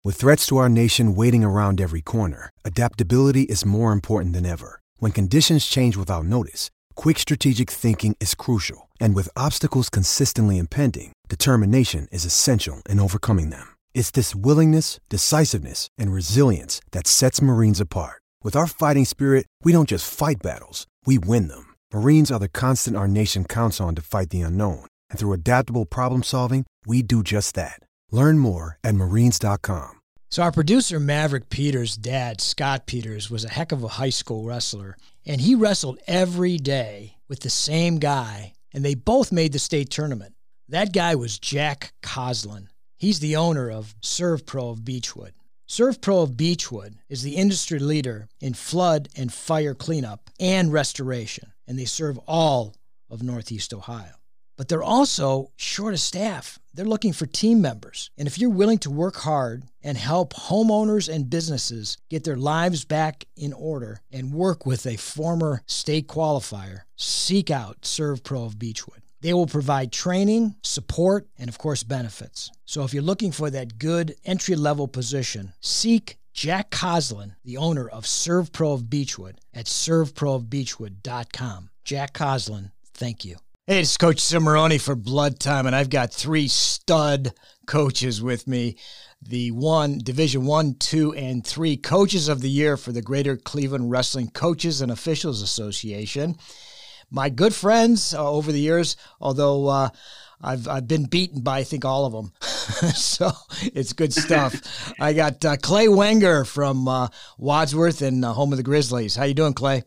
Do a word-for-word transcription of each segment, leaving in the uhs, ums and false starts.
With threats to our nation waiting around every corner, adaptability is more important than ever. When conditions change without notice, quick strategic thinking is crucial. And with obstacles consistently impending, determination is essential in overcoming them. It's this willingness, decisiveness, and resilience that sets Marines apart. With our fighting spirit, we don't just fight battles, we win them. Marines are the constant our nation counts on to fight the unknown. And through adaptable problem solving, we do just that. Learn more at marines dot com. So our producer Maverick Peters' dad, Scott Peters, was a heck of a high school wrestler. And he wrestled every day with the same guy. And they both made the state tournament. That guy was Jack Coslin. He's the owner of ServPro of Beechwood. ServPro of Beechwood is the industry leader in flood and fire cleanup and restoration, and they serve all of Northeast Ohio. But they're also short of staff. They're looking for team members. And if you're willing to work hard and help homeowners and businesses get their lives back in order and work with a former state qualifier, seek out ServPro of Beechwood. They will provide training, support, and of course benefits. So if you're looking for that good entry-level position, seek Jack Coslin, the owner of ServPro of Beechwood, at serve pro of beechwood dot com. Jack Coslin, thank you. Hey, it's Coach Cimarroni for Blood Time, and I've got three stud coaches with me. The one, Division One, Two, and Three Coaches of the Year for the Greater Cleveland Wrestling Coaches and Officials Association. My good friends uh, over the years, although uh, I've I've been beaten by, I think, all of them. So it's good stuff. I got uh, Clay Wenger from uh, Wadsworth and uh, home of the Grizzlies. How you doing, Clay?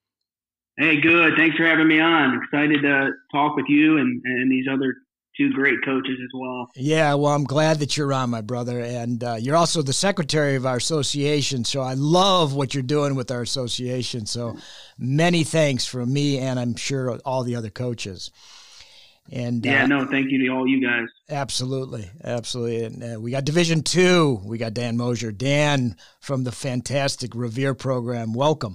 Hey, good. Thanks for having me on. Excited to talk with you and, and these other two great coaches as well. Yeah, well, I'm glad that you're on, my brother. And uh, you're also the secretary of our association, so I love what you're doing with our association. So many thanks from me and I'm sure all the other coaches. And Yeah, uh, no, thank you to all you guys. Absolutely, absolutely. And uh, we got Division Two. We got Dan Mosier. Dan from the fantastic Revere program. Welcome.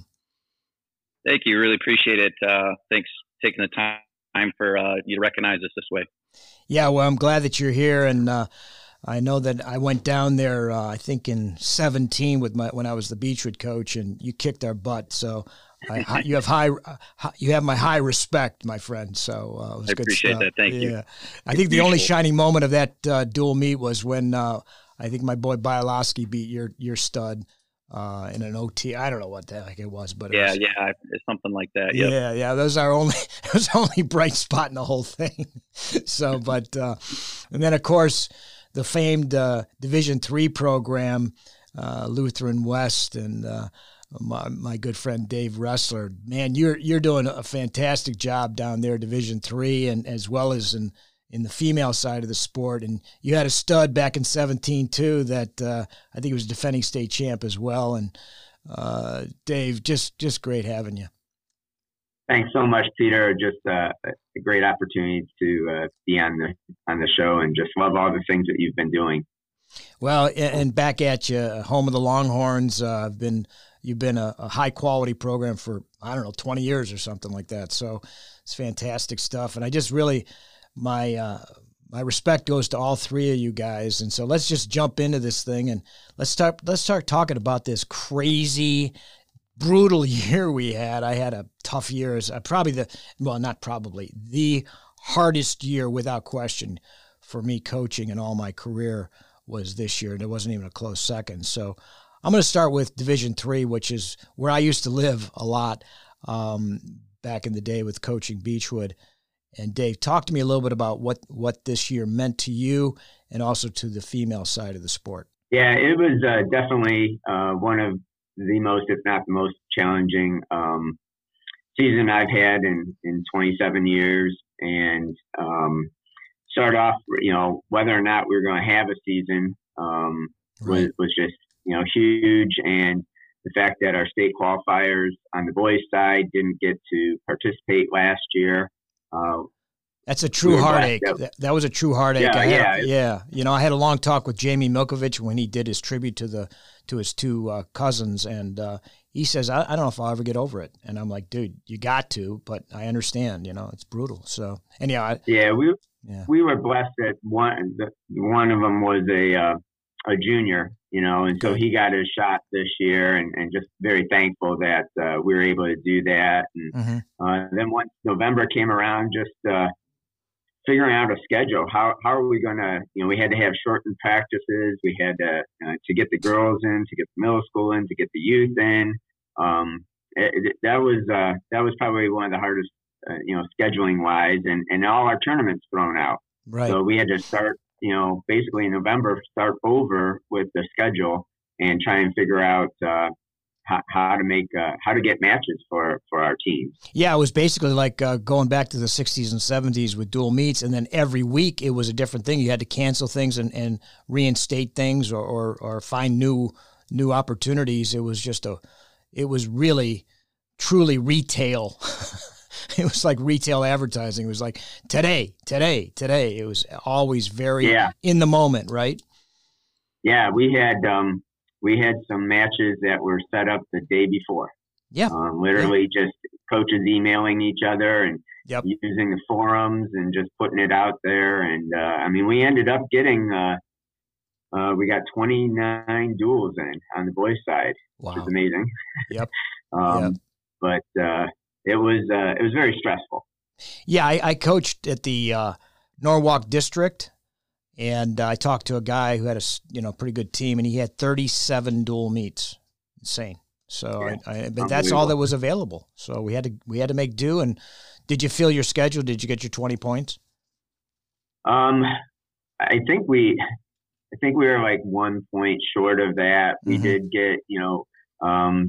Thank you. Really appreciate it. Uh, thanks for taking the time for uh, you to recognize us this way. Yeah, well, I'm glad that you're here, and uh, I know that I went down there, uh, I think in seventeen with my when I was the Beechwood coach, and you kicked our butt. So I, you have high, uh, you have my high respect, my friend. So uh, it was I good appreciate stuff. that. Thank yeah. you. I think the only shining moment of that uh, dual meet was when uh, I think my boy Bialowski beat your your stud. Uh, in an O T, I don't know what the heck it was, but it yeah, was, yeah, it's something like that. Yep. Yeah, yeah, those are only it was the only bright spot in the whole thing. So, but uh, and then of course the famed uh, Division Three program, uh, Lutheran West, and uh, my my good friend Dave Ressler. Man, you're you're doing a fantastic job down there, Division Three, and as well as in. in the female side of the sport. And you had a stud back in seventeen too, that uh, I think he was defending state champ as well. And uh, Dave, just, just great having you. Thanks so much, Peter. Just uh, a great opportunity to uh, be on the, on the show, and just love all the things that you've been doing. Well, and back at you, home of the Longhorns. Uh, I've been, you've been a, a high quality program for, I don't know, twenty years or something like that. So it's fantastic stuff. And I just really, My uh, my respect goes to all three of you guys, and so let's just jump into this thing and let's start let's start talking about this crazy, brutal year we had. I had a tough year. It's probably the well, not probably the hardest year without question for me coaching in all my career was this year, and it wasn't even a close second. So I'm going to start with Division Three, which is where I used to live a lot um, back in the day with coaching Beechwood. And Dave, talk to me a little bit about what, what this year meant to you and also to the female side of the sport. Yeah, it was uh, definitely uh, one of the most, if not the most challenging um, season I've had in, in twenty-seven years. And um, start off, you know, whether or not we were going to have a season um, right. was, was just, you know, huge. And the fact that our state qualifiers on the boys' side didn't get to participate last year. Uh, That's a true we heartache. that, that, that was a true heartache. Yeah, I had, yeah, yeah. You know, I had a long talk with Jamie Milkovich when he did his tribute to the to his two uh, cousins, and uh, he says, I, I don't know if I'll ever get over it. And I'm like, dude, you got to, but I understand. You know, it's brutal. So anyhow, I, yeah, we yeah. we were blessed that one the, one of them was a uh, a junior, you know, and so he got his shot this year, and, and just very thankful that uh, we were able to do that. And mm-hmm. uh, then once November came around, just uh, figuring out a schedule. How how are we going to, you know, we had to have shortened practices. We had to uh, to get the girls in, to get the middle school in, to get the youth in. Um, it, it, that was uh, that was probably one of the hardest, uh, you know, scheduling wise, and, and all our tournaments thrown out. Right. So we had to start, you know, basically in November, start over with the schedule and try and figure out uh, how, how to make uh, how to get matches for, for our teams. Yeah, it was basically like uh, going back to the sixties and seventies with dual meets, and then every week it was a different thing. You had to cancel things and, and reinstate things, or, or or find new new opportunities. It was just a, it was really, truly retail. It was like retail advertising. It was like today, today, today. It was always very yeah. in the moment, right? Yeah, we had um, we had some matches that were set up the day before. Yeah, um, literally yeah. just coaches emailing each other and yep. using the forums and just putting it out there. And uh, I mean, we ended up getting uh, uh, we got twenty-nine duels in on the boys' side, wow. which is amazing. Yep. um, yep. But uh, it was uh, it was very stressful. Yeah, I, I coached at the uh, Norwalk district, and I talked to a guy who had a you know pretty good team, and he had thirty-seven dual meets. Insane. So, yeah. I, I, but that's all that was available. So we had to we had to make do. And did you fill your schedule? Did you get your twenty points? Um, I think we, I think we were like one point short of that. We mm-hmm. did get you know um,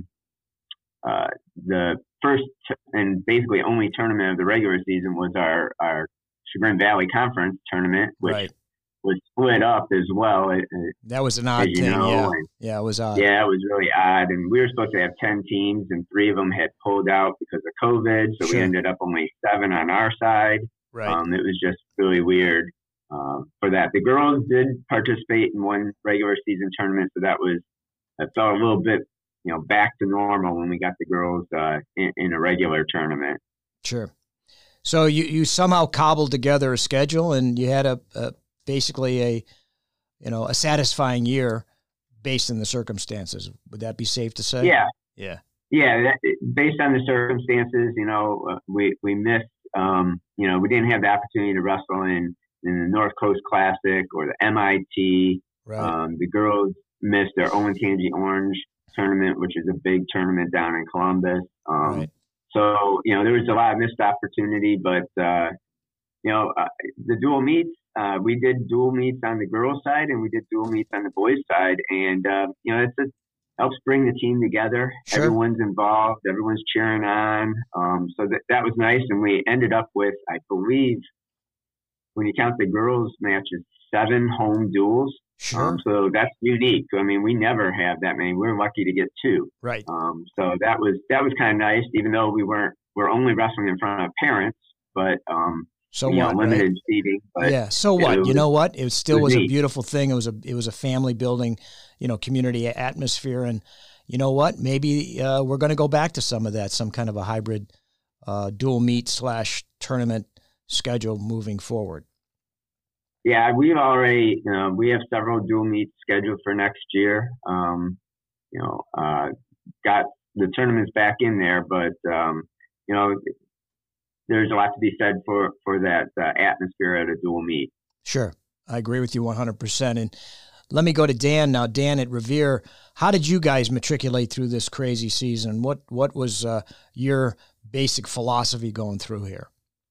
uh, the first t- and basically only tournament of the regular season was our our Chagrin Valley Conference tournament, which right. was split up as well. It, that was an odd thing. Know, yeah. And, yeah, it was odd. Yeah, it was really odd. And we were supposed to have ten teams, and three of them had pulled out because of COVID. So sure. we ended up only seven on our side. Right. Um, it was just really weird um, for that. The girls did participate in one regular season tournament, so that was that felt a little bit, you know, back to normal when we got the girls uh, in, in a regular tournament. Sure. So you, you somehow cobbled together a schedule, and you had a, a basically a, you know, a satisfying year based on the circumstances. Would that be safe to say? Yeah. Yeah. Yeah. That, based on the circumstances, you know, uh, we, we missed, um, you know, we didn't have the opportunity to wrestle in, in the North Coast Classic or the M I T. Right. Um, the girls missed their Olentangy Orange tournament, which is a big tournament down in Columbus. Um, right. So, you know, there was a lot of missed opportunity, but, uh, you know, uh, the dual meets, uh, we did dual meets on the girls' side and we did dual meets on the boys' side. And, uh, you know, it's a, helps bring the team together. Sure. Everyone's involved. Everyone's cheering on. Um, so that, that was nice. And we ended up with, I believe, when you count the girls' matches, seven home duels. Sure. Um, so that's unique. I mean, we never have that many. We're lucky to get two. Right. Um, so that was that was kind of nice, even though we weren't we're only wrestling in front of parents, but um, so you what, know, limited right? seating. But yeah. So what? was, you know what? It still it was, was neat. a beautiful thing. It was a it was a family building, you know, community atmosphere, and you know what? Maybe uh, we're going to go back to some of that, some kind of a hybrid uh, dual meet slash tournament schedule moving forward. Yeah, we've already, you know, we have several dual meets scheduled for next year. Um, you know, uh, got the tournaments back in there, but, um, you know, there's a lot to be said for, for that uh, atmosphere at a dual meet. Sure. I agree with you one hundred percent. And let me go to Dan now. Dan at Revere, how did you guys matriculate through this crazy season? What, what was uh, your basic philosophy going through here?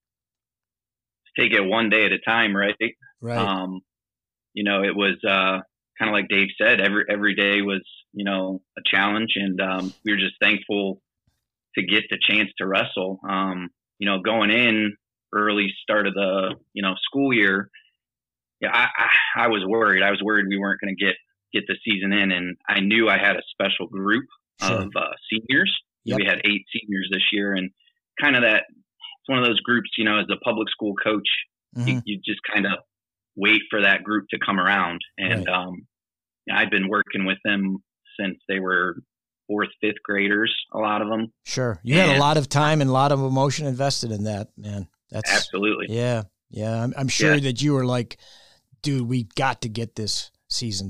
Take it one day at a time, right? Right. Um, you know, it was uh, kind of like Dave said, every every day was, you know, a challenge, and um, we were just thankful to get the chance to wrestle. Um, you know, going in early start of the, you know, school year, yeah, I, I, I was worried. I was worried we weren't going to get get the season in, and I knew I had a special group sure. of uh, seniors. Yep. We had eight seniors this year, and kind of that. It's one of those groups, you know, as a public school coach, mm-hmm. you, you just kind of wait for that group to come around. And right. um, I've been working with them since they were fourth, fifth graders, a lot of them. Sure. You and, had a lot of time and a lot of emotion invested in that, man. That's absolutely. Yeah. Yeah. I'm, I'm sure yeah. that you were like, dude, we got to get this season done.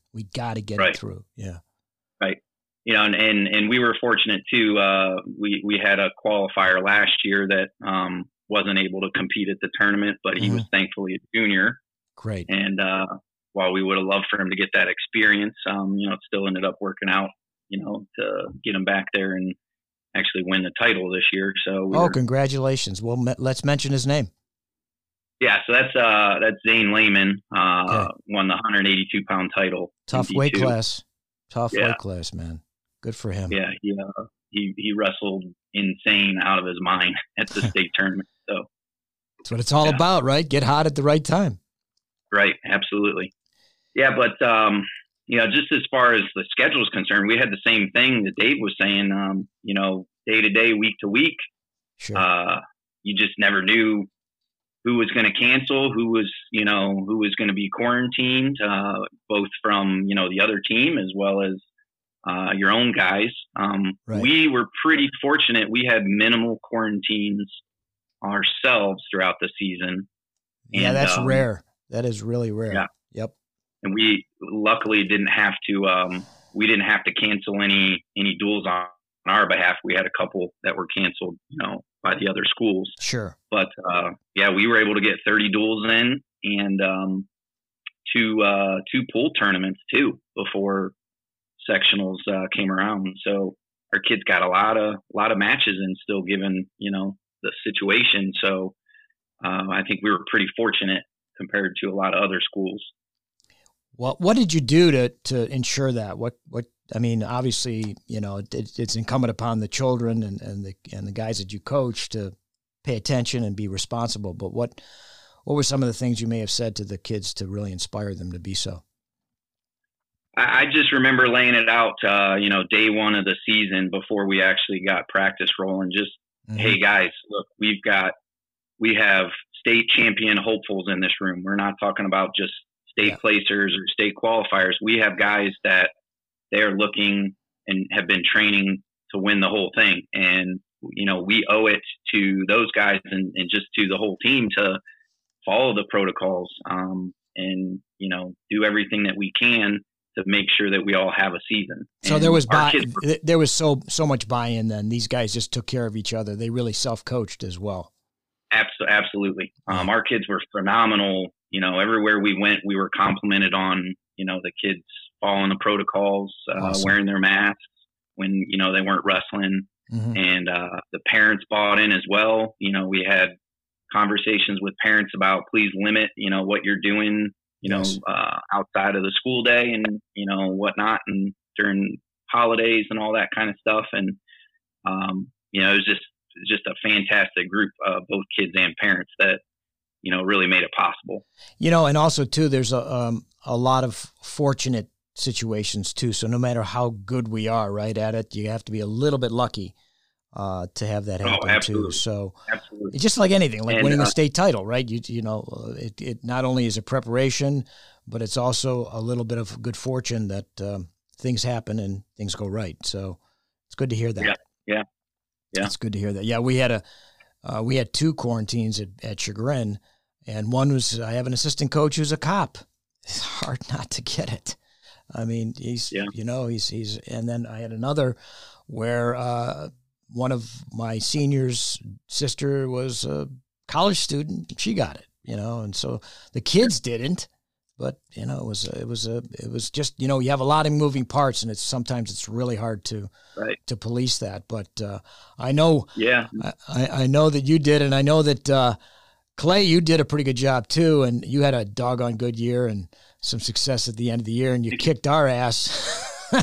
We got to get right. it through. Yeah. Right. You know, and, and, and we were fortunate too. Uh, we, we had a qualifier last year that um, wasn't able to compete at the tournament, but he mm-hmm. was thankfully a junior. Great. And uh, while we would have loved for him to get that experience, um, you know, it still ended up working out, you know, to get him back there and actually win the title this year. So we oh, were, congratulations! Well, me- let's mention his name. Yeah, so that's uh, that's Zane Lehman. Uh, okay. Won the one eighty-two pound title. Tough weight class. Tough yeah. weight class, man. Good for him. Yeah, he uh, he he wrestled insane out of his mind at the state tournament. So that's what it's all yeah. about, right? Get hot at the right time. Right. Absolutely. Yeah, but um, you know, just as far as the schedule is concerned, we had the same thing that Dave was saying. Um, you know, day to day, week to week. Sure. Uh, you just never knew who was going to cancel, who was, you know, who was going to be quarantined, uh, both from, you know, the other team as well as uh, your own guys. Um, right. We were pretty fortunate. We had minimal quarantines ourselves throughout the season. Yeah, and, that's um, rare. That is really rare. Yeah. Yep. And we luckily didn't have to, um, we didn't have to cancel any, any duels on, on our behalf. We had a couple that were canceled, you know, by the other schools. Sure. But, uh, yeah, we were able to get thirty duels in and, um, two, uh, two pool tournaments too, before sectionals, uh, came around. So our kids got a lot of, a lot of matches in still given, you know, the situation. So, um, I think we were pretty fortunate compared to a lot of other schools. Well, what did you do to, to ensure that? What, what, I mean, obviously, you know, it, it's incumbent upon the children and, and the, and the guys that you coach to pay attention and be responsible. But what, what were some of the things you may have said to the kids to really inspire them to be so? I, I just remember laying it out, uh, you know, day one of the season before we actually got practice rolling, just, mm-hmm. hey guys, look, we've got, we have state champion hopefuls in this room. We're not talking about just state yeah. placers or state qualifiers. We have guys that they're looking and have been training to win the whole thing. And, you know, we owe it to those guys and, and just to the whole team to follow the protocols um, and, you know, do everything that we can to make sure that we all have a season. So and there was buy, kids, there was so so much buy-in then. These guys just took care of each other. They really self-coached as well. Absolutely. Um, our kids were phenomenal. You know, everywhere we went, we were complimented on, you know, the kids following the protocols, uh, awesome. Wearing their masks when, you know, they weren't wrestling. Mm-hmm. And uh, the parents bought in as well. You know, we had conversations with parents about please limit, you know, what you're doing, you yes. know, uh, outside of the school day and, you know, whatnot and during holidays and all that kind of stuff. And, um, you know, it was just, just a fantastic group of both kids and parents that, you know, really made it possible. You know, and also too, there's a, um, a lot of fortunate situations too. So no matter how good we are right at it, you have to be a little bit lucky uh, to have that happen oh, too. So absolutely. It's just like anything, like and, winning uh, a state title, right? You, you know, uh, it, it not only is a preparation, but it's also a little bit of good fortune that um, things happen and things go right. So it's good to hear that. Yeah. Yeah. Yeah. It's good to hear that. Yeah. We had a, uh, we had two quarantines at, at Chagrin, and one was, I have an assistant coach who's a cop. It's hard not to get it. I mean, he's, yeah. you know, he's, he's, and then I had another where uh, one of my seniors' sister was a college student. She got it, you know, and so the kids didn't, but you know, it was, it was a, it was just, you know, you have a lot of moving parts and it's, sometimes it's really hard to, right. to police that. But uh, I know, yeah, I, I know that you did. And I know that uh, Clay, you did a pretty good job too. And you had a doggone good year and some success at the end of the year, and you kicked our ass.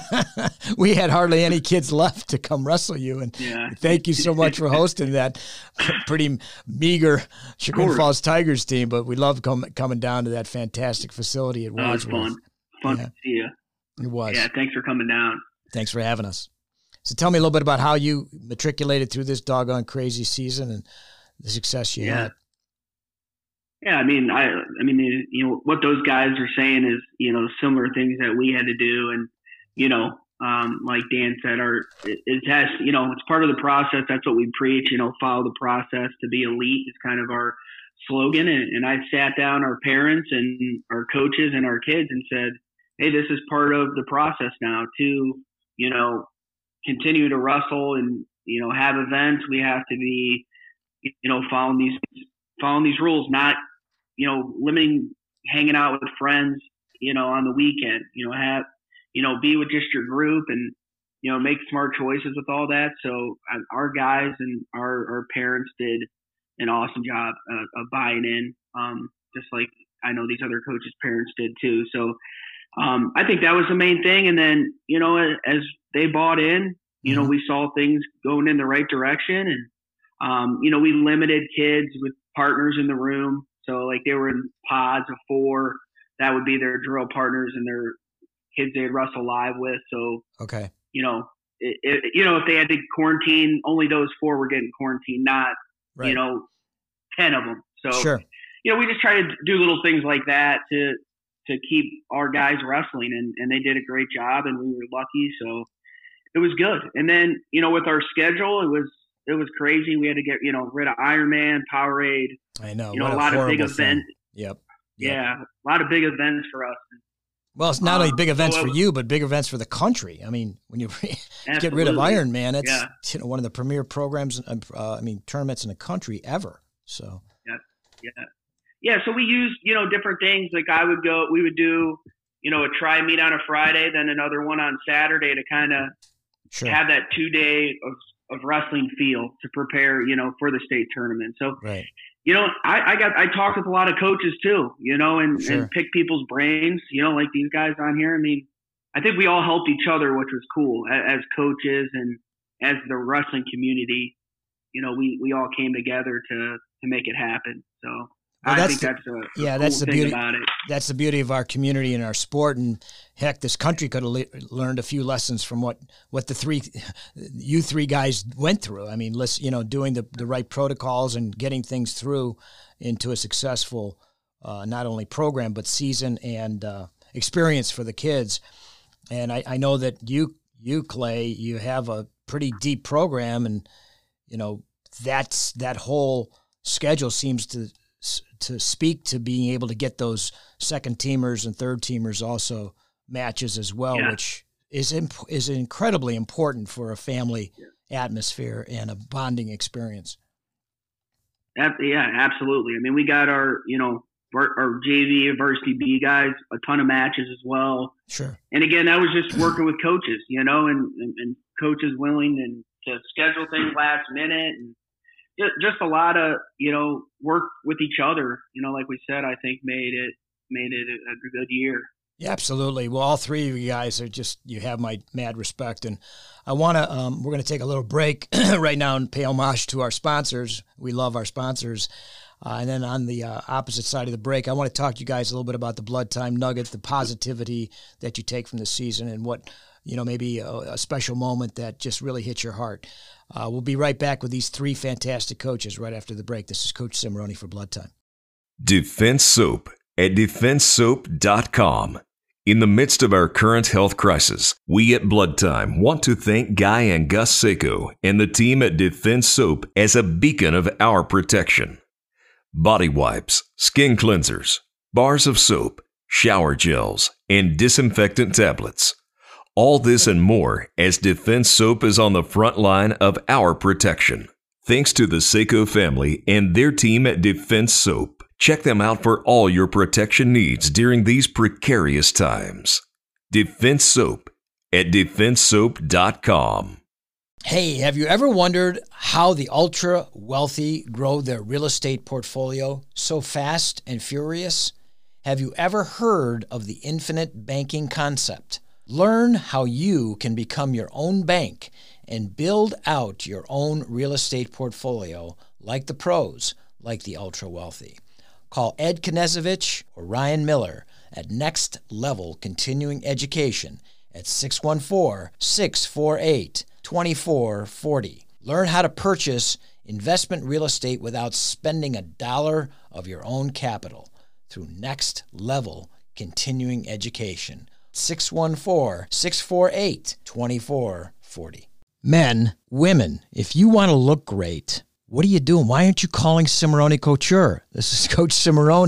We had hardly any kids left to come wrestle you, and yeah. thank you so much for hosting that pretty meager Chagrin Falls Tigers team. But we love com- coming down to that fantastic facility at Wadsworth. That was fun. Fun yeah. to see you. It was. Yeah, thanks for coming down. Thanks for having us. So tell me a little bit about how you matriculated through this doggone crazy season and the success you yeah. had. Yeah, I mean, I, I mean, you know, what those guys are saying is, you know, similar things that we had to do, and you know, um, like Dan said, our it, it has, you know, it's part of the process. That's what we preach. You know, follow the process to be elite is kind of our slogan. And, and I sat down our parents and our coaches and our kids and said, hey, this is part of the process now to, you know, continue to wrestle and, you know, have events. We have to be, you know, following these, following these rules, not, you know, limiting hanging out with friends, you know, on the weekend, you know, have, you know, be with just your group and, you know, make smart choices with all that. So uh, our guys and our, our parents did an awesome job uh, of buying in, um, just like I know these other coaches' parents did too. So um, I think that was the main thing. And then, you know, as they bought in, you mm-hmm. know, we saw things going in the right direction. And, um, you know, we limited kids with partners in the room. So like they were in pods of four, that would be their drill partners and their kids they'd wrestle live with. So, okay. you know, it, it, you know, if they had to quarantine, only those four were getting quarantined, not, right. you know, ten of them. So, sure. you know, we just try to do little things like that to, to keep our guys wrestling, and, and they did a great job, and we were lucky. So it was good. And then, you know, with our schedule, it was, it was crazy. We had to get, you know, rid of Ironman, Powerade. I know. You know, what a lot of big thing. events. Yep. yep. Yeah. A lot of big events for us. Well, it's not only big events um, so for you, but big events for the country. I mean, when you get rid of Ironman, it's yeah. you know, one of the premier programs, uh, I mean, tournaments in the country ever. So, yeah. Yeah. Yeah. So we used, you know, different things. Like I would go, we would do, you know, a tri meet on a Friday, then another one on Saturday to kind of sure. have that two day of, of wrestling feel to prepare, you know, for the state tournament. So, right. you know, I, I got, I talked with a lot of coaches too, you know, and, sure. and pick people's brains, you know, like these guys on here. I mean, I think we all helped each other, which was cool as, as coaches and as the wrestling community. You know, we, we all came together to, to make it happen. So well, I that's think the, that's a, a yeah, cool that's the thing beauty about it. That's the beauty of our community and our sport. And heck, this country could have le- learned a few lessons from what, what the three, you three guys went through. I mean, let's, you know, doing the, the right protocols and getting things through into a successful, uh, not only program, but season and uh, experience for the kids. And I, I know that you, you, Clay, you have a pretty deep program, and, you know, that's, that whole schedule seems to, to speak to being able to get those second teamers and third teamers also matches as well, yeah. which is, imp- is incredibly important for a family yeah. atmosphere and a bonding experience. Yeah, absolutely. I mean, we got our, you know, our, our J V and varsity B guys, a ton of matches as well. Sure. And again, that was just working with coaches, you know, and, and, and coaches willing and to schedule things last minute, and just a lot of, you know, work with each other, you know, like we said, I think made it, made it a, a good year. Yeah, absolutely. Well, all three of you guys are just, you have my mad respect. And I want to, um, we're going to take a little break right now and pay homage to our sponsors. We love our sponsors. Uh, and then on the uh, opposite side of the break, I want to talk to you guys a little bit about the Blood Time Nugget, the positivity that you take from the season, and what, you know, maybe a, a special moment that just really hits your heart. Uh, we'll be right back with these three fantastic coaches right after the break. This is Coach Cimoroni for Blood Time. Defense Soap at defense soap dot com. In the midst of our current health crisis, we at Blood Time want to thank Guy and Gus Seiko and the team at Defense Soap as a beacon of our protection. Body wipes, skin cleansers, bars of soap, shower gels, and disinfectant tablets. All this and more as Defense Soap is on the front line of our protection. Thanks to the Seiko family and their team at Defense Soap. Check them out for all your protection needs during these precarious times. Defense Soap at defense soap dot com. Hey, have you ever wondered how the ultra wealthy grow their real estate portfolio so fast and furious? Have you ever heard of the infinite banking concept? Learn how you can become your own bank and build out your own real estate portfolio like the pros, like the ultra wealthy. Call Ed Knezovich or Ryan Miller at Next Level Continuing Education at six one four, six four eight, two four four zero. Learn how to purchase investment real estate without spending a dollar of your own capital through Next Level Continuing Education. six one four, six four eight, two four four zero. Men, women, if you want to look great, what are you doing? Why aren't you calling Cimoroni Couture? This is Coach Cimoroni.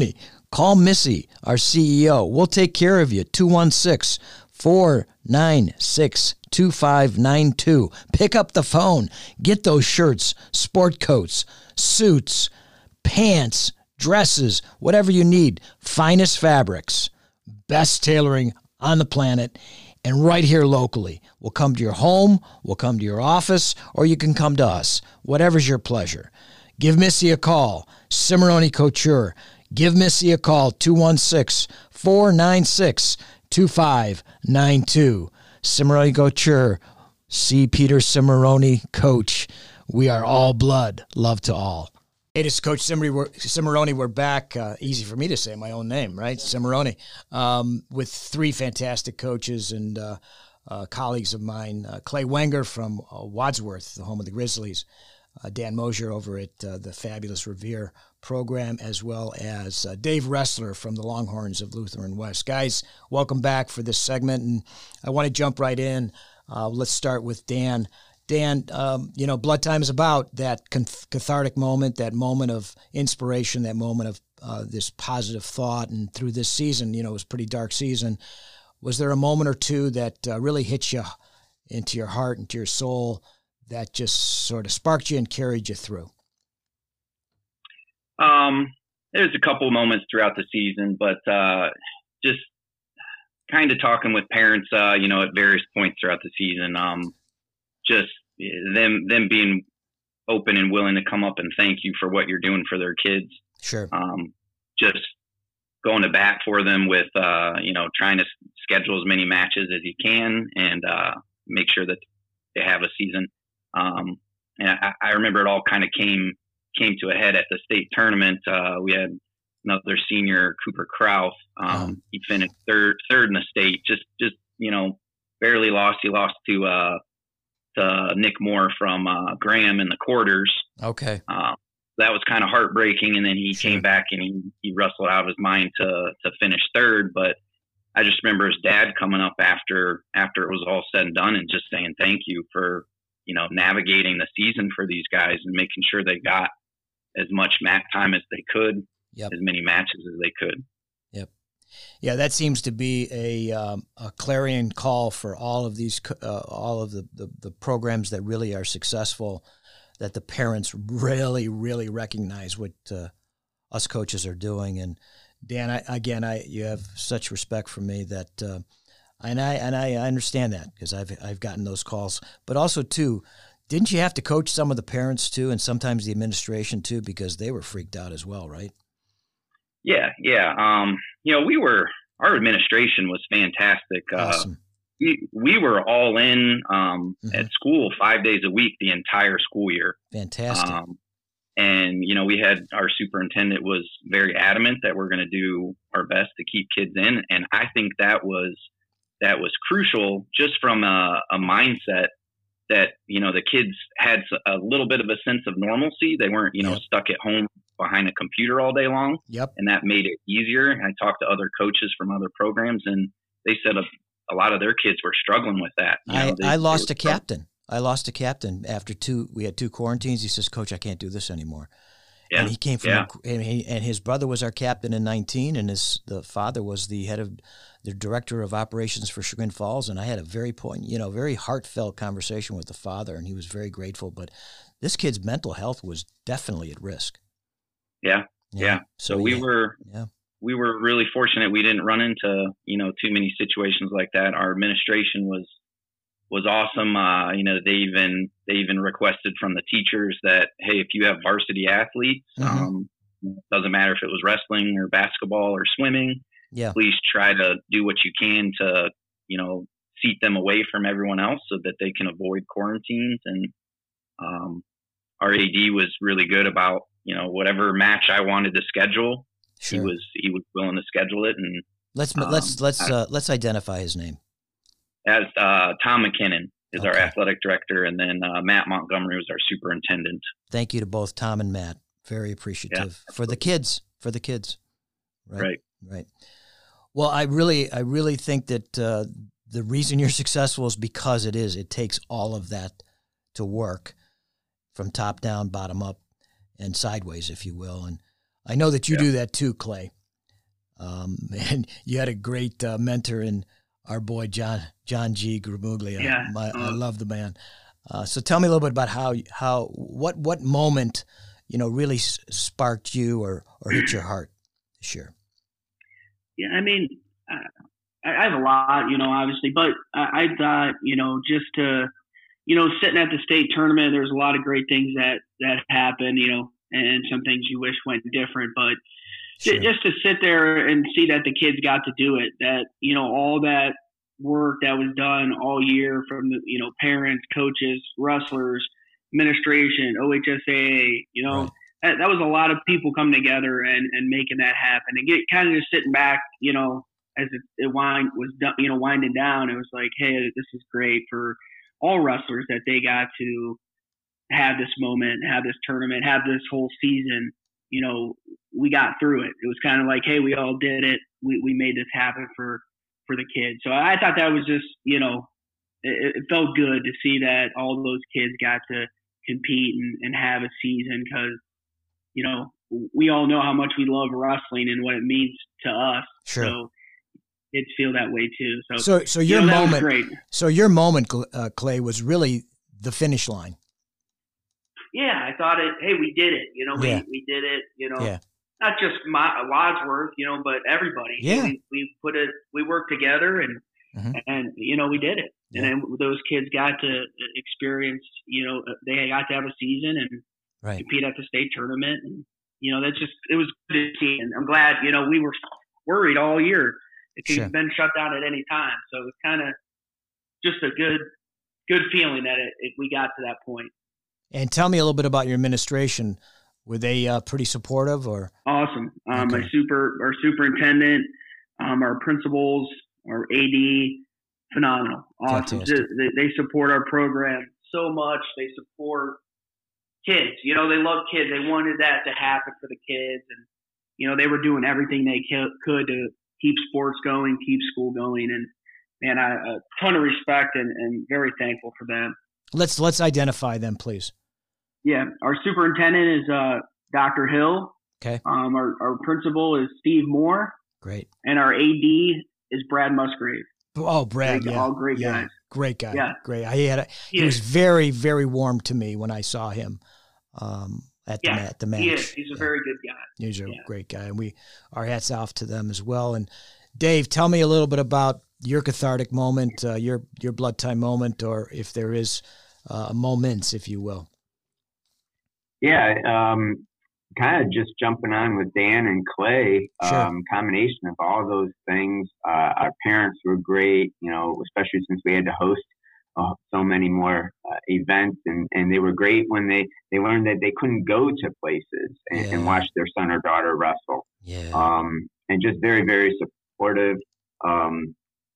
Call Missy, our C E O. We'll take care of you. two one six, four nine six, two five nine two. Pick up the phone. Get those shirts, sport coats, suits, pants, dresses, whatever you need. Finest fabrics, best tailoring on the planet, and right here locally. We'll come to your home, we'll come to your office, or you can come to us. Whatever's your pleasure. Give Missy a call, Cimarroni Couture. Give Missy a call, two one six, four nine six, two five nine two. Cimarroni Couture, C. Peter Cimarroni, Coach. We are all blood. Love to all. Hey, this is Coach Cimarroni. We're back. Uh, easy for me to say my own name, right? Cimarroni. Um, with three fantastic coaches and uh, uh, colleagues of mine. Uh, Clay Wenger from uh, Wadsworth, the home of the Grizzlies. Uh, Dan Mosier over at uh, the fabulous Revere program, as well as uh, Dave Ressler from the Longhorns of Lutheran West. Guys, welcome back for this segment, and I want to jump right in. Uh, let's start with Dan. Dan, um, you know, Blood Time is about that cathartic moment, that moment of inspiration, that moment of uh, this positive thought. And through this season, you know, it was a pretty dark season. Was there a moment or two that uh, really hit you into your heart, into your soul, that just sort of sparked you and carried you through? Um, there's a couple moments throughout the season, but uh, just kind of talking with parents, uh, you know, at various points throughout the season. Um, just them them being open and willing to come up and thank you for what you're doing for their kids. Sure. Um, just going to bat for them with, uh, you know, trying to schedule as many matches as you can and uh, make sure that they have a season. Um, and I, I remember it all kind of came came to a head at the state tournament. Uh, we had another senior, Cooper Krauth. Um, oh. He finished third third in the state. Just just you know, barely lost. He lost to uh, to Nick Moore from uh, Graham in the quarters. Okay. Uh, that was kind of heartbreaking. And then he sure. came back and he, he wrestled out of his mind to to finish third. But I just remember his dad coming up after after it was all said and done and just saying thank you for, you know, navigating the season for these guys and making sure they got as much mat time as they could, yep. as many matches as they could. Yep. Yeah, that seems to be a um, a clarion call for all of these, uh, all of the, the, the programs that really are successful, that the parents really, really recognize what uh, us coaches are doing. And Dan, I, again, I you have such respect for me that, uh, and I and I understand that because I've I've gotten those calls. But also too, didn't you have to coach some of the parents too, and sometimes the administration too, because they were freaked out as well, right? Yeah, yeah. Um, you know, we were our administration was fantastic. Awesome. Uh, we we were all in um, mm-hmm. at school five days a week the entire school year. Fantastic. Um, and you know, we had our superintendent was very adamant that we're going to do our best to keep kids in, and I think that was. That was crucial just from a, a mindset that, you know, the kids had a little bit of a sense of normalcy. They weren't, you know, yep. stuck at home behind a computer all day long. Yep. And that made it easier. I talked to other coaches from other programs and they said a, a lot of their kids were struggling with that. You I, know, they, I lost a captain. I lost a captain after two, we had two quarantines. He says, Coach, I can't do this anymore. Yeah. And he came from, yeah. a, and, he, and his brother was our captain in nineteen, and his the father was the head of the director of operations for Chagrin Falls. And I had a very point, you know, very heartfelt conversation with the father, and he was very grateful. But this kid's mental health was definitely at risk. Yeah, yeah. yeah. So, so we yeah. were, yeah. we were really fortunate. We didn't run into, you know, too many situations like that. Our administration was. was awesome. Uh, you know, they even, they even requested from the teachers that, hey, if you have varsity athletes, mm-hmm. um, doesn't matter if it was wrestling or basketball or swimming, yeah. please try to do what you can to, you know, seat them away from everyone else so that they can avoid quarantines. And, um, our A D was really good about, you know, whatever match I wanted to schedule, sure. he was, he was willing to schedule it. And let's, um, let's, let's, I, uh, let's identify his name. As uh, Tom McKinnon is okay. our athletic director, and then uh, Matt Montgomery was our superintendent. Thank you to both Tom and Matt. Very appreciative yeah, for the kids. For the kids, right? Right. Right. Well, I really, I really think that uh, the reason you're successful is because it is. It takes all of that to work, from top down, bottom up, and sideways, if you will. And I know that you yeah. do that too, Clay. Um, and you had a great uh, mentor in our boy John John G. Gramuglia. Yeah, My, uh, I love the man. Uh, so tell me a little bit about how how what what moment, you know, really s- sparked you or or hit your heart this year. Yeah, I mean, I, I have a lot, you know, obviously, but I, I thought, you know, just to, you know, sitting at the state tournament, there's a lot of great things that that happen, you know, and some things you wish went different, but Sure. just to sit there and see that the kids got to do it, that, you know, all that work that was done all year from the, you know, parents, coaches, wrestlers, administration, O H S A, you know, Right. that, that was a lot of people coming together and, and making that happen. And get kind of just sitting back, you know, as it, it wind was done, you know, winding down, it was like, hey, this is great for all wrestlers that they got to have this moment, have this tournament, have this whole season. You know, we got through it. It was kind of like, hey, we all did it. We we made this happen for, for the kids. So I thought that was just, you know, it, it felt good to see that all those kids got to compete and, and have a season because, you know, we all know how much we love wrestling and what it means to us. Sure. So it feel that way too. So, So so your you know, that was moment, great. so your moment, uh, Clay, was really the finish line. Yeah, I thought it. Hey, we did it. You know, we, Yeah. we did it. You know, Yeah. not just my Wadsworth, you know, but everybody. Yeah. We, we put it. We worked together, and Mhm. and you know, we did it. Yeah. And then those kids got to experience. You know, they got to have a season and Right. compete at the state tournament, and you know, that's just it was good to see. And I'm glad. You know, we were worried all year. It could Sure. have been shut down at any time, so it was kind of just a good good feeling that it, it we got to that point. And tell me a little bit about your administration. Were they uh, pretty supportive or? Awesome. Um, Okay. My super, our superintendent, um, our principals, our A D, phenomenal. Awesome. Fantastic. They, they support our program so much. They support kids. You know, they love kids. They wanted that to happen for the kids, and you know, they were doing everything they could to keep sports going, keep school going, and man, I a ton of respect and, and very thankful for them. Let's let's identify them, please. Yeah, our superintendent is uh, Doctor Hill. Okay. Um, our, our principal is Steve Moore, Great. and our A D is Brad Musgrave. Oh, Brad. Great- Yeah. all great yeah. guys. Great guy. Yeah. Great. I had a, he He was is. very, very warm to me when I saw him um, at the Yeah, ma- at the match. He is. He's a Yeah. very good guy. He's a Yeah. great guy, and we our hats off to them as well. And Dave, tell me a little bit about your cathartic moment, uh, your your blood time moment, or if there is uh, moments, if you will. Yeah, um, kind of just jumping on with Dan and Clay, Sure. um, combination of all those things. Uh, our parents were great, you know, especially since we had to host uh, so many more uh, events, and, and they were great when they, they learned that they couldn't go to places and, Yeah. and watch their son or daughter wrestle. Yeah. Um, and just very, very supportive. Um,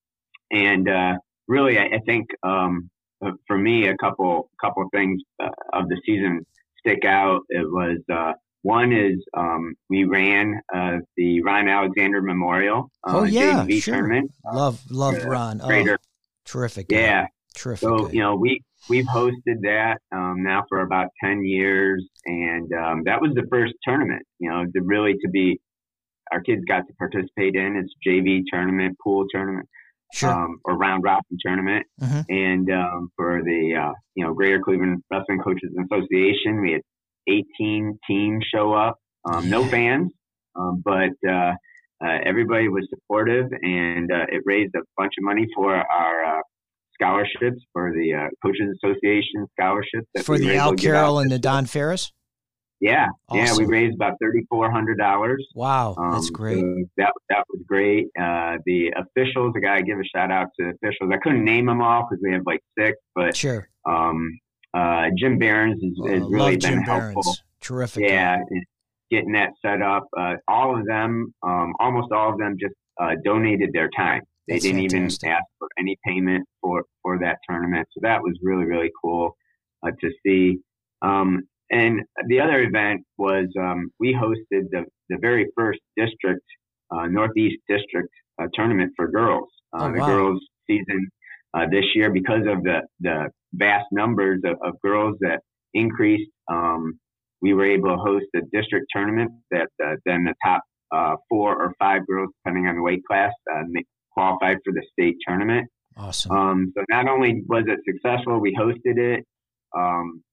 and uh, really, I, I think um, uh, for me, a couple couple things uh, of the season stick out. It was uh, one is um, we ran uh, the Ron Alexander Memorial uh, Oh, yeah, J V sure. tournament. Love love uh, Ron. Oh, Greater, terrific. guy. yeah. Terrific. So guy. you know we we've hosted that um, now for about ten years, and um, that was the first tournament. You know, to really to be our kids got to participate in. It's J V tournament, pool tournament. Sure. Um, or round robin tournament, Mhm. and um, for the uh, you know Greater Cleveland Wrestling Coaches Association, we had eighteen teams show up, um, no Yeah. fans, um, but uh, uh, everybody was supportive, and uh, it raised a bunch of money for our uh, scholarships for the uh, Coaches Association scholarships that For we the were able Al to give Carroll out and the this year. Don Ferris. Yeah, yeah, Awesome. we raised about thirty four hundred dollars. Wow, Um, that's great. so that that was great. Uh, the officials, I gotta give a shout out to the officials. I couldn't name them all because we have like six, but Sure. um, uh, Jim Behrens has, Uh, has really love been Jim helpful. Behrens. Terrific. guy. Yeah, in getting that set up. Uh, all of them, um, almost all of them, just uh, donated their time. They That's didn't fantastic. even ask for any payment for for that tournament. So that was really really cool uh, to see. Um, And the other event was um, we hosted the, the very first district, uh, Northeast District uh, tournament for girls. Uh, Oh, the wow. girls season uh, this year, because of the, the vast numbers of, of girls that increased, um, we were able to host a district tournament that uh, then the top uh, four or five girls, depending on the weight class, uh, qualified for the state tournament. Awesome. Um, so not only was it successful, we hosted it. Um,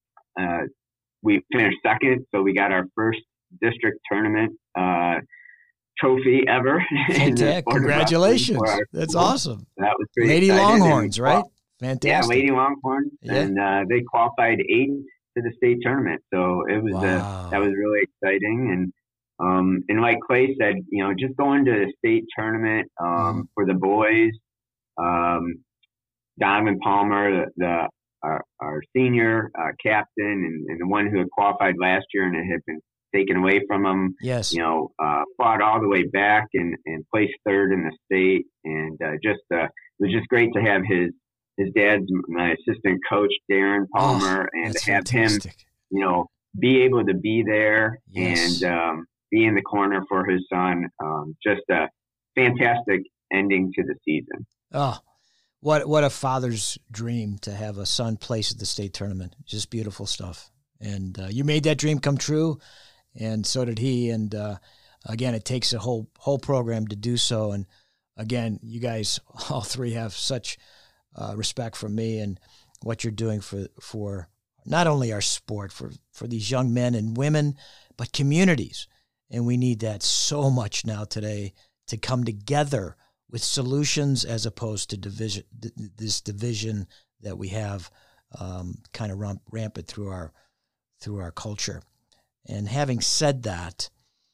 uh, we finished second, so we got our first district tournament uh, trophy ever. Fantastic. Congratulations. That's school. Awesome. That was pretty Lady exciting. Longhorns, right? Fantastic. Yeah, Lady Longhorns. Yeah. And uh, they qualified eight to the state tournament. So it was Wow. uh, that was really exciting. And um, and like Clay said, you know, just going to the state tournament um, Mm-hmm. for the boys, um, Donovan Palmer, the, the our, our senior uh, captain, and, and the one who had qualified last year and it had been taken away from him. Yes. You know, uh, fought all the way back and, and placed third in the state. And uh, just uh, it was just great to have his his dad's my assistant coach, Darren Palmer, Oh, and that's to have fantastic. him, you know, be able to be there Yes. and um, be in the corner for his son. Um, just a fantastic ending to the season. Oh, what what a father's dream to have a son place at the state tournament. Just beautiful stuff. And uh, you made that dream come true, and so did he. And uh, again, it takes a whole whole program to do so. And again, you guys all three have such uh, respect from me and what you're doing for for not only our sport, for for these young men and women, but communities. And we need that so much now today to come together with solutions as opposed to division. Th- this division that we have um, kind of ramp, rampant through our through our culture. And having said that,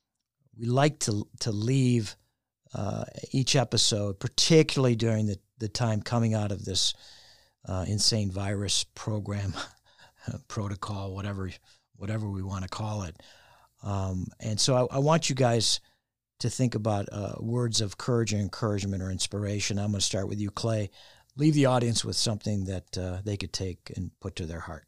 we like to to leave uh, each episode, particularly during the, the time coming out of this uh, insane virus program, protocol, whatever whatever we want to call it. Um, and so I, I want you guys to think about uh, words of courage and encouragement or inspiration. I'm going to start with you, Clay. Leave the audience with something that uh, they could take and put to their heart.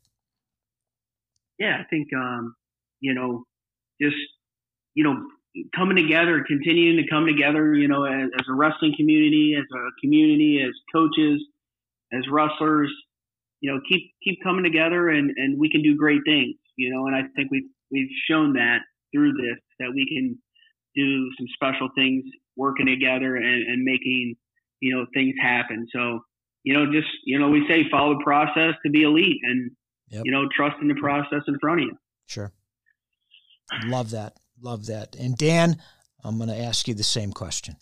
Yeah, I think, um, you know, just, you know, coming together, continuing to come together, you know, as, as a wrestling community, as a community, as coaches, as wrestlers, you know, keep keep coming together and, and we can do great things, you know, and I think we've, we've shown that through this, that we can do some special things working together and, and making, you know, things happen. So, you know, just, you know, we say follow the process to be elite and, Yep. you know, trust in the process in front of you. Sure. Love that. Love that. And Dan, I'm going to ask you the same question.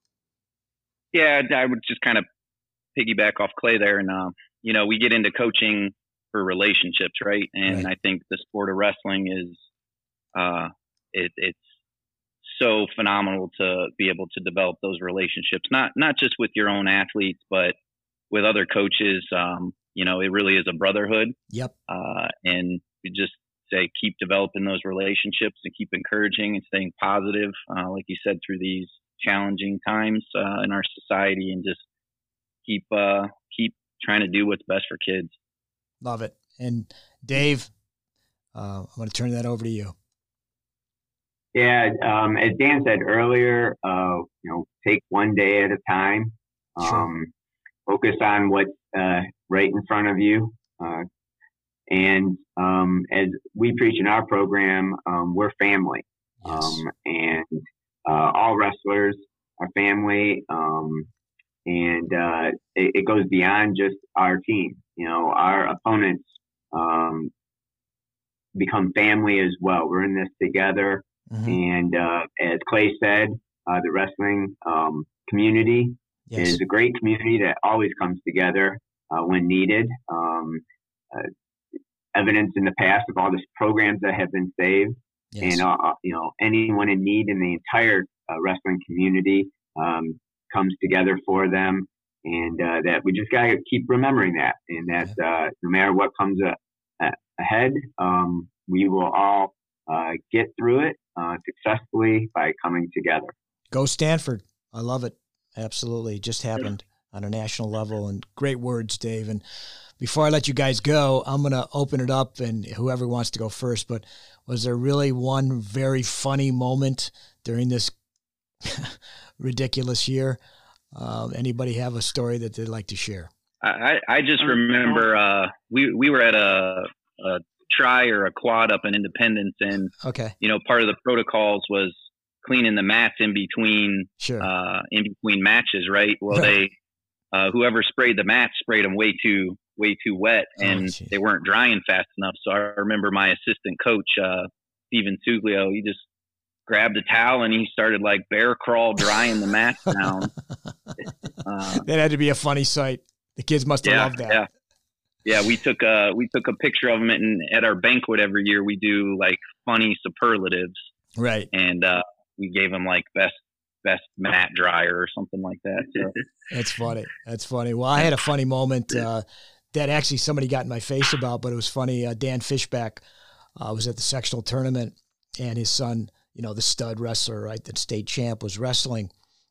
Yeah, I would just kind of piggyback off Clay there. And, uh, you know, we get into coaching for relationships, right? And Right. I think the sport of wrestling is, uh, it, it's so phenomenal to be able to develop those relationships, not, not just with your own athletes, but with other coaches. Um, you know, it really is a brotherhood. Yep. Uh, and we just say, keep developing those relationships and keep encouraging and staying positive. Uh, like you said, through these challenging times, uh, in our society, and just keep, uh, keep trying to do what's best for kids. Love it. And Dave, uh, I'm going to turn that over to you. Yeah, um, as Dan said earlier, uh, you know, take one day at a time. Um, Sure. Focus on what's uh, right in front of you. Uh, and um, as we preach in our program, um, we're family. Yes. Um, and uh, all wrestlers are family. Um, and uh, it, it goes beyond just our team. You know, our opponents um, become family as well. We're in this together. Mm-hmm. And uh, as Clay said, uh, the wrestling um, community Yes. is a great community that always comes together uh, when needed. Um, uh, evidence in the past of all the programs that have been saved, Yes. and uh, you know, anyone in need in the entire uh, wrestling community um, comes together for them, and uh, that we just got to keep remembering that, and that uh, no matter what comes a- a- ahead, um, we will all uh, get through it uh, successfully by coming together. Go Stanford. I love it. Absolutely. It just happened on a national level, and great words, Dave. And before I let you guys go, I'm going to open it up, and whoever wants to go first, but was there really one very funny moment during this ridiculous year? Uh, anybody have a story that they'd like to share? I, I just remember uh, we we were at a, a try or a quad up in Independence, and Okay. you know, part of the protocols was cleaning the mats in between, sure. uh, in between matches, right? Well, right. they, uh, whoever sprayed the mats sprayed them way too, way too wet, and oh, they weren't drying fast enough. So I remember my assistant coach, uh, Steven Suglio, he just grabbed a towel and he started like bear crawl drying the mats down. Uh, that had to be a funny sight. The kids must have yeah, loved that. Yeah. Yeah, we took a we took a picture of them, and at our banquet every year we do like funny superlatives, right? And uh, we gave them like best best mat dryer or something like that. So. That's funny. That's funny. Well, I had a funny moment uh, that actually somebody got in my face about, but it was funny. Uh, Dan Fishback uh, was at the sectional tournament, and his son, you know, the stud wrestler, right, that state champ, was wrestling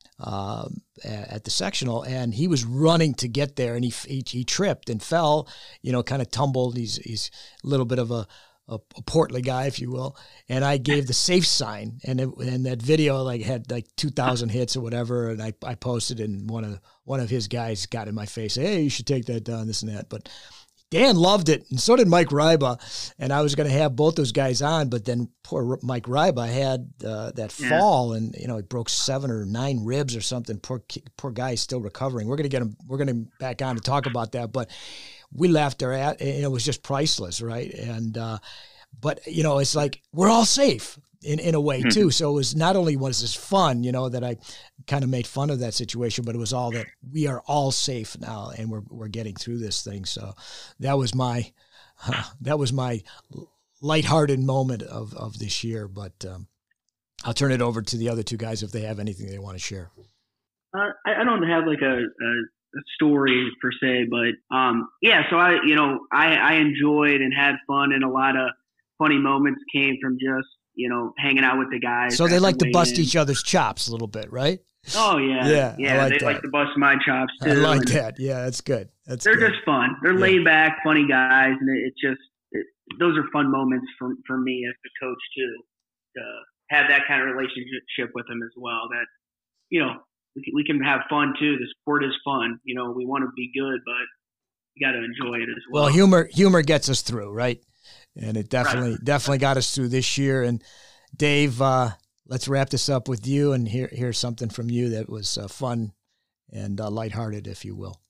um, at the sectional, and he was running to get there, and he he, he tripped and fell, you know, kind of tumbled. He's he's a little bit of a, a, a portly guy, if you will. And I gave the safe sign, and it, and that video like had like two thousand hits or whatever, and I, I posted, and one of one of his guys got in my face, hey, you should take that down, this and that, but Dan loved it, and so did Mike Ryba, and I was going to have both those guys on, but then poor Mike Ryba had uh, that yeah. fall, and you know he broke seven or nine ribs or something. Poor poor guy is still recovering. We're going to get him. We're going to back on to talk about that, but we laughed our at, and it was just priceless, right? And uh, but you know it's like we're all safe in in a way mm-hmm. too. So it was not only was this fun, you know, that I kind of made fun of that situation, but it was all that we are all safe now, and we're we're getting through this thing. So that was my uh, that was my lighthearted moment of of this year. But um, I'll turn it over to the other two guys if they have anything they want to share. Uh, I, I don't have like a, a, a story per se, but um, yeah. So I, you know, I, I enjoyed and had fun, and a lot of funny moments came from just, you know, hanging out with the guys. So they like to bust in. each other's chops a little bit, right? Oh yeah, yeah, yeah. Like they that. like to bust my chops too. I like that. Yeah, that's good. That's they're good. just fun. They're yeah. laid back, funny guys, and it, it just it, those are fun moments for for me as the coach too, to have that kind of relationship with them as well. That you know we can, we can have fun too. The sport is fun. You know, we want to be good, but you got to enjoy it as well. Well, humor humor gets us through, right? And it definitely right. definitely got us through this year. And Dave, uh, let's wrap this up with you and hear hear something from you that was uh, fun and uh, lighthearted, if you will.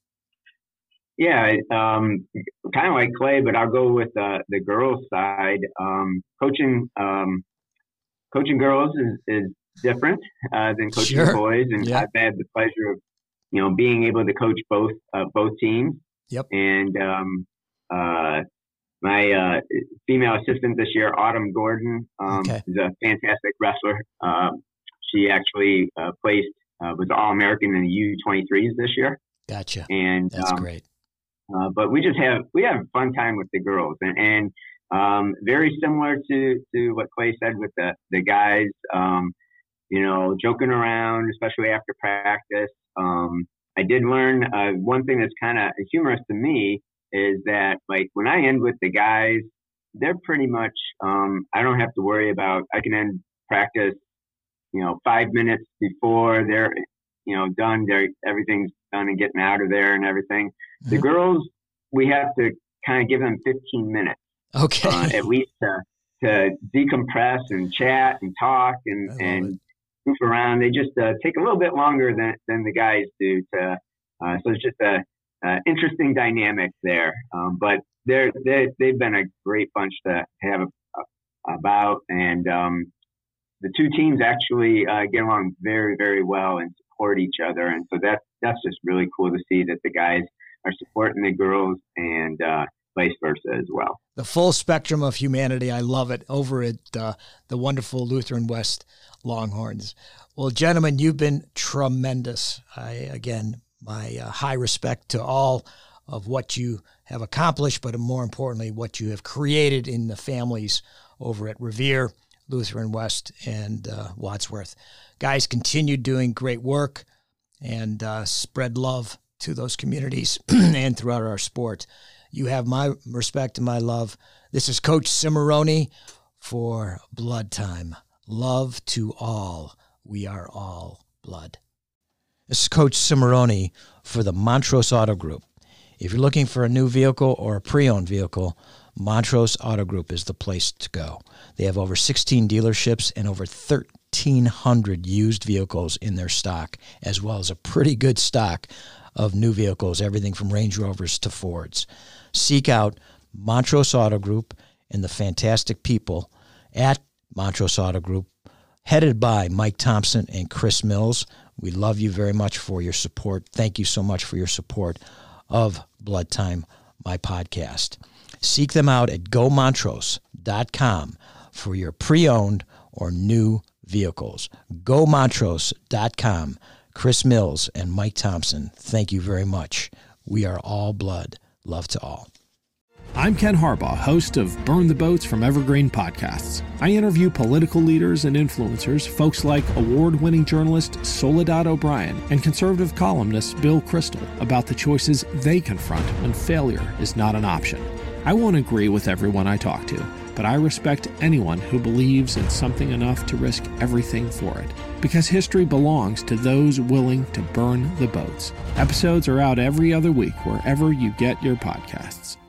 Yeah, um, kind of like Clay, but I'll go with uh, the girls' side. Um, coaching um, coaching girls is, is different uh, than coaching sure. boys, and yeah. I've had the pleasure of you know being able to coach both uh, both teams. Yep. And um, uh, my uh, female assistant this year, Autumn Gordon, um, okay. is a fantastic wrestler. Um, she actually uh, placed uh, was All-American in the U twenty-threes this year. Gotcha. And that's um, great. Uh, but we just have we have a fun time with the girls, and, and um, very similar to, to what Clay said with the the guys. Um, you know, joking around, especially after practice. Um, I did learn uh, one thing that's kind of humorous to me is that, like, when I end with the guys, they're pretty much, um, I don't have to worry about, I can end practice, you know, five minutes before they're, you know, done. They're, everything's done and getting out of there and everything. Mm-hmm. The girls, we have to kind of give them fifteen minutes. Okay. Uh, at least to, to decompress and chat and talk and, and goof around. They just uh, take a little bit longer than, than the guys do. To, uh, so it's just a, Uh, interesting dynamic there, um, but they're, they're they've been a great bunch to have a, a, about, and um, the two teams actually uh, get along very very well and support each other, and so that that's just really cool to see that the guys are supporting the girls and uh, vice versa as well. The full spectrum of humanity, I love it. Over at uh, the wonderful Lutheran West Longhorns. Well, gentlemen, you've been tremendous. I again. My uh, high respect to all of what you have accomplished, but more importantly, what you have created in the families over at Revere, Lutheran West, and uh, Wadsworth. Guys, continue doing great work and uh, spread love to those communities and throughout our sport. You have my respect and my love. This is Coach Cimarroni for Blood Time. Love to all. We are all blood. This is Coach Cimarroni for the Montrose Auto Group. If you're looking for a new vehicle or a pre-owned vehicle, Montrose Auto Group is the place to go. They have over sixteen dealerships and over thirteen eighteen hundred used vehicles in their stock, as well as a pretty good stock of new vehicles, everything from Range Rovers to Fords. Seek out Montrose Auto Group and the fantastic people at Montrose Auto Group, headed by Mike Thompson and Chris Mills. We love you very much for your support. Thank you so much for your support of Blood Time, my podcast. Seek them out at go montrose dot com for your pre-owned or new vehicles. go montrose dot com. Chris Mills and Mike Thompson, thank you very much. We are all blood. Love to all. I'm Ken Harbaugh, host of Burn the Boats from Evergreen Podcasts. I interview political leaders and influencers, folks like award-winning journalist Soledad O'Brien and conservative columnist Bill Kristol about the choices they confront when failure is not an option. I won't agree with everyone I talk to, but I respect anyone who believes in something enough to risk everything for it. Because history belongs to those willing to burn the boats. Episodes are out every other week wherever you get your podcasts.